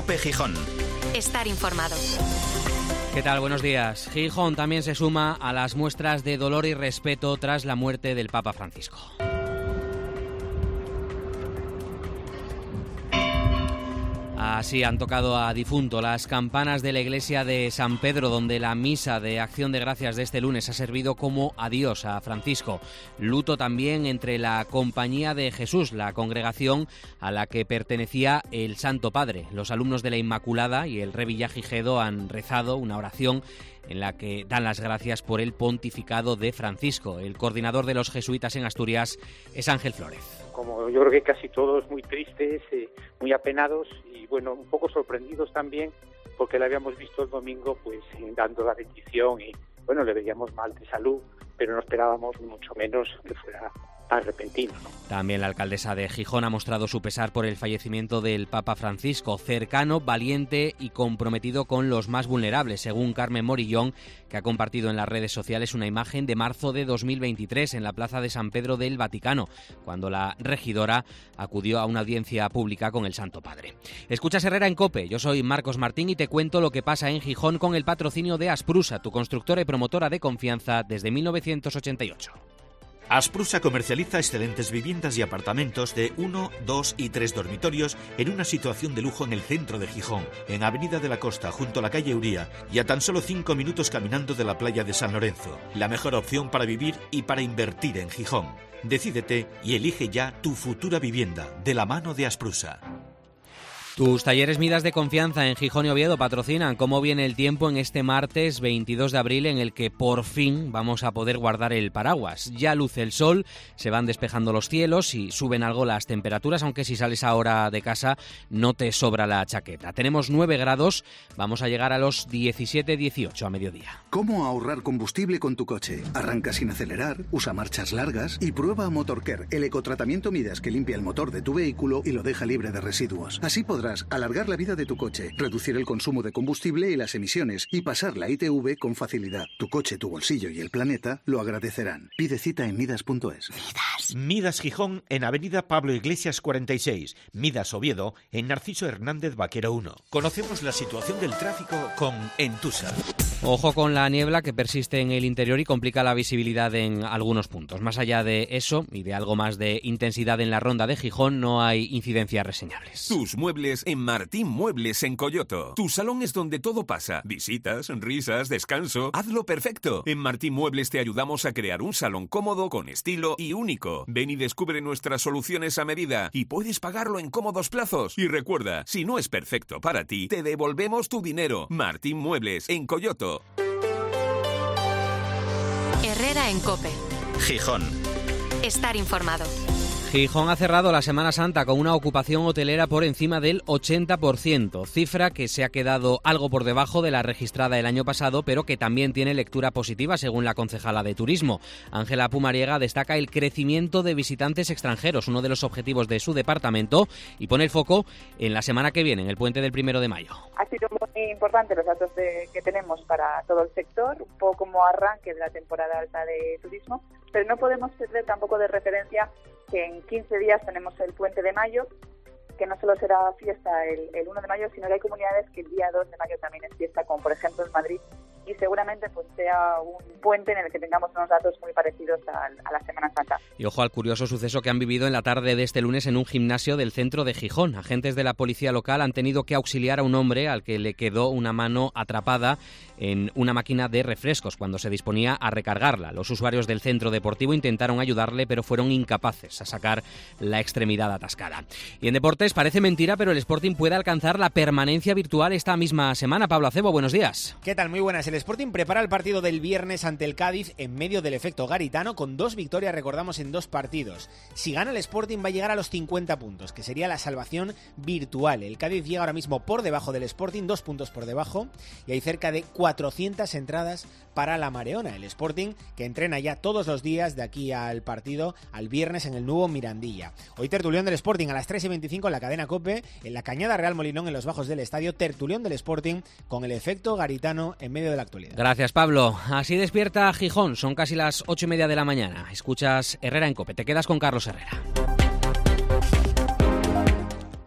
COPE Gijón. Estar informado. ¿Qué tal? Buenos días. Gijón también se suma a las muestras de dolor y respeto tras la muerte del Papa Francisco. Así han tocado a difunto las campanas de la iglesia de San Pedro, donde la misa de Acción de Gracias de este lunes ha servido como adiós a Francisco. Luto también entre la Compañía de Jesús, la congregación a la que pertenecía el Santo Padre. Los alumnos de la Inmaculada y el Revillagigedo han rezado una oración en la que dan las gracias por el pontificado de Francisco. El coordinador de los jesuitas en Asturias es Ángel Flórez. Como yo creo que casi todos muy tristes, muy apenados y bueno, un poco sorprendidos también, porque le habíamos visto el domingo pues dando la bendición y bueno, le veíamos mal de salud, pero no esperábamos mucho menos que fuera tan repentino, ¿no? También la alcaldesa de Gijón ha mostrado su pesar por el fallecimiento del Papa Francisco, cercano, valiente y comprometido con los más vulnerables, según Carmen Morillón, que ha compartido en las redes sociales una imagen de marzo de 2023 en la plaza de San Pedro del Vaticano, cuando la regidora acudió a una audiencia pública con el Santo Padre. Escuchas Herrera en COPE, yo soy Marcos Martín y te cuento lo que pasa en Gijón con el patrocinio de Asprusa, tu constructora y promotora de confianza desde 1988. Asprusa comercializa excelentes viviendas y apartamentos de 1, 2 y 3 dormitorios en una situación de lujo en el centro de Gijón, en Avenida de la Costa, junto a la calle Uría, y a tan solo 5 minutos caminando de la playa de San Lorenzo. La mejor opción para vivir y para invertir en Gijón. Decídete y elige ya tu futura vivienda, de la mano de Asprusa. Tus talleres Midas de confianza en Gijón y Oviedo patrocinan cómo viene el tiempo en este martes 22 de abril en el que por fin vamos a poder guardar el paraguas. Ya luce el sol, se van despejando los cielos y suben algo las temperaturas, aunque si sales ahora de casa no te sobra la chaqueta. Tenemos 9 grados, vamos a llegar a los 17-18 a mediodía. ¿Cómo ahorrar combustible con tu coche? Arranca sin acelerar, usa marchas largas y prueba Motorcare, el ecotratamiento Midas que limpia el motor de tu vehículo y lo deja libre de residuos. Así podrás alargar la vida de tu coche, reducir el consumo de combustible y las emisiones y pasar la ITV con facilidad. Tu coche, tu bolsillo y el planeta lo agradecerán. Pide cita en midas.es. Midas Gijón en Avenida Pablo Iglesias 46. Midas Oviedo en Narciso Hernández Vaquero 1. Conocemos la situación del tráfico con Entusa. Ojo con la niebla que persiste en el interior y complica la visibilidad en algunos puntos. Más allá de eso y de algo más de intensidad en la ronda de Gijón, no hay incidencias reseñables. Tus muebles en Martín Muebles en Coyoto. Tu salón es donde todo pasa. Visitas, risas, descanso. Hazlo perfecto. En Martín Muebles te ayudamos a crear un salón cómodo, con estilo y único. Ven y descubre nuestras soluciones a medida y puedes pagarlo en cómodos plazos. Y recuerda, si no es perfecto para ti, te devolvemos tu dinero. Martín Muebles en Coyoto. Herrera en COPE. Gijón. Estar informado. Gijón ha cerrado la Semana Santa con una ocupación hotelera por encima del 80%, cifra que se ha quedado algo por debajo de la registrada el año pasado, pero que también tiene lectura positiva según la concejala de Turismo. Ángela Pumariega destaca el crecimiento de visitantes extranjeros, uno de los objetivos de su departamento, y pone el foco en la semana que viene, en el puente del 1 de mayo. Ha sido muy importante los datos que tenemos para todo el sector, un poco como arranque de la temporada alta de turismo, pero no podemos perder tampoco de referencia que en 15 días tenemos el puente de mayo, que no solo será fiesta el 1 de mayo, sino que hay comunidades que el día 2 de mayo también es fiesta, como por ejemplo en Madrid, y seguramente pues sea un puente en el que tengamos unos datos muy parecidos a la Semana Santa. Y ojo al curioso suceso que han vivido en la tarde de este lunes en un gimnasio del centro de Gijón. Agentes de la policía local han tenido que auxiliar a un hombre al que le quedó una mano atrapada en una máquina de refrescos cuando se disponía a recargarla. Los usuarios del centro deportivo intentaron ayudarle, pero fueron incapaces a sacar la extremidad atascada. Y en deportes parece mentira, pero el Sporting puede alcanzar la permanencia virtual esta misma semana. Pablo Acebo, buenos días. ¿Qué tal? Muy buenas. El Sporting prepara el partido del viernes ante el Cádiz en medio del efecto garitano, con 2 victorias, recordamos, en 2 partidos. Si gana el Sporting va a llegar a los 50 puntos, que sería la salvación virtual. El Cádiz llega ahora mismo por debajo del Sporting, 2 puntos por debajo, y hay cerca de 400 entradas para la Mareona. El Sporting que entrena ya todos los días de aquí al partido, al viernes, en el nuevo Mirandilla. Hoy tertulión del Sporting a las 3:25 en la cadena COPE, en la Cañada Real Molinón, en los bajos del estadio. Tertulión del Sporting con el efecto garitano en medio de la actualidad. Gracias, Pablo. Así despierta Gijón. Son casi las 8:30 de la mañana. Escuchas Herrera en COPE. Te quedas con Carlos Herrera.